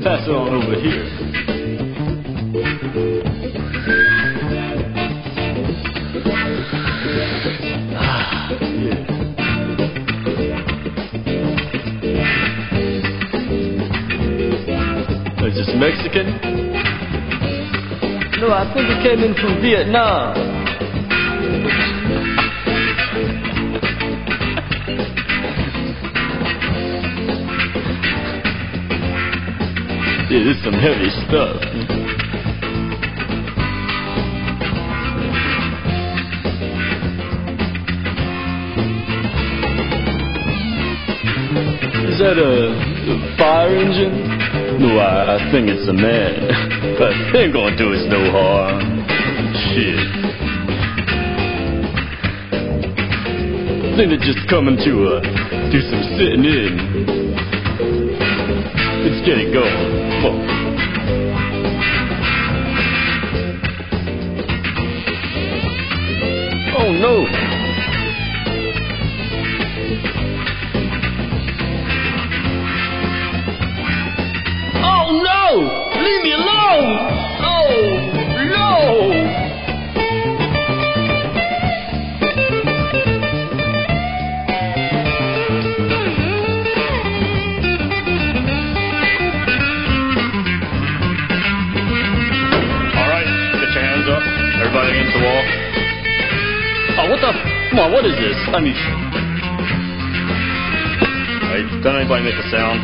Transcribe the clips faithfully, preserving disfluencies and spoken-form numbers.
pass it on over here. Ah, yeah. Is this Mexican? No, I think it came in from Vietnam. Yeah, this is some heavy stuff. Is that a, a fire engine? No, I, I think it's a man. But they ain't gonna do us no harm. Shit. I think they're just coming to uh, do some sitting in. Let's get it going. Come on. Oh no! Oh no! Leave me alone! Oh no! Alright, get your hands up. Everybody against the wall. Oh, what the? Come on, what is this? I mean... Alright, don't anybody make a sound.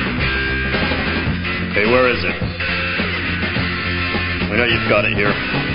Okay, where is it? We know you've got it here.